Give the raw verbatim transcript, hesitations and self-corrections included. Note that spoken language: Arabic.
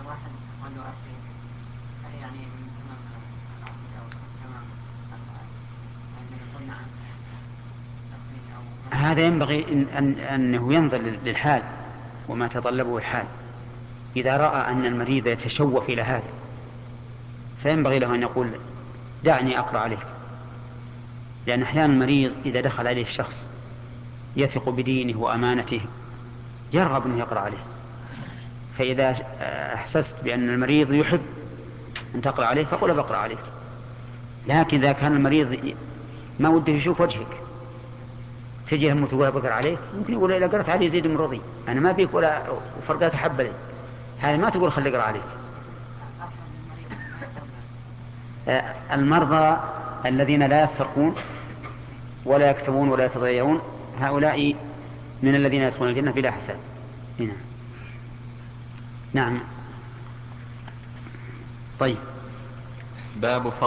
واحد عنده أخي يعني من تمام العقد أو تمام يعني يقول نعم أو هذا ينبغي إن أن أنه ينظر للحال وما تطلبه الحال. إذا رأى أن المريض يتشوف إلى هذا فينبغي له أن يقول دعني أقرأ عليك، لأن أحيانا المريض إذا دخل عليه الشخص يثق بدينه وأمانته يرغب أنه يقرأ عليه، فإذا أحسست بأن المريض يحب أن تقرأ عليه فقل بقرأ عليك. لكن إذا كان المريض ما وده يشوف وجهك تجي هم تقول بقرأ عليك، يمكن يقول إذا قرأت عليه يزيد من رضي، أنا ما بيك ولا فرقات حب لي، هذا ما تقول خلي أقرأ عليك. المرضى الذين لا يسترقون ولا يكتبون ولا يتضيعون هؤلاء من الذين يدخلون الجنة بلا حساب. هنا. نعم. طيب. باب